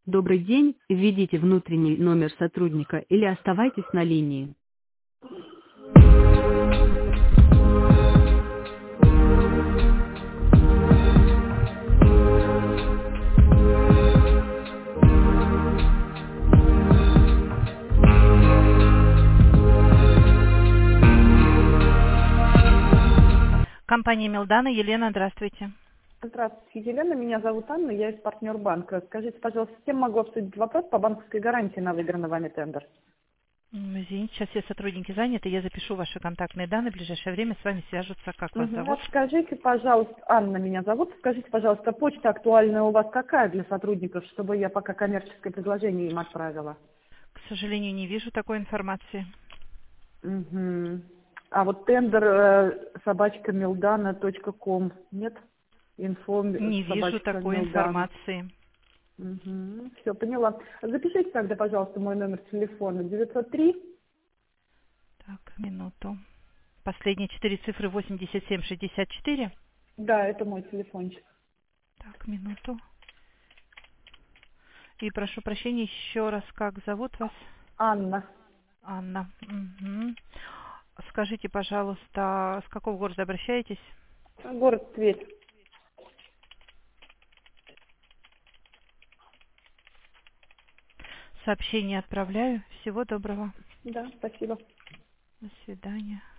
Добрый день, введите внутренний номер сотрудника или оставайтесь на линии. Компания Милдана. Елена, здравствуйте. Здравствуйте, Елена. Меня зовут Анна, я из партнер-банка. Скажите, пожалуйста, с кем могу обсудить вопрос по банковской гарантии на выигранный вами тендер? Извините, сейчас все сотрудники заняты, я запишу ваши контактные данные, в ближайшее время с вами свяжутся, как вас зовут. Скажите, пожалуйста, Анна меня зовут, скажите, пожалуйста, почта актуальная у вас какая для сотрудников, чтобы я пока коммерческое предложение им отправила? К сожалению, не вижу такой информации. Мгм. А вот тендер собачкамилдана.ком, нет? Инфо Не вижу собачка такой Милдана. информации. Все, поняла. Запишите тогда, пожалуйста, мой номер телефона 903. Так, минуту. Последние 4 цифры 8764. Да, это мой телефончик. Так, минуту. И прошу прощения, еще раз, как зовут вас? Анна. Анна. Мгм. Скажите, пожалуйста, с какого города обращаетесь? Город Тверь. Сообщение отправляю. Всего доброго. Да, спасибо. До свидания.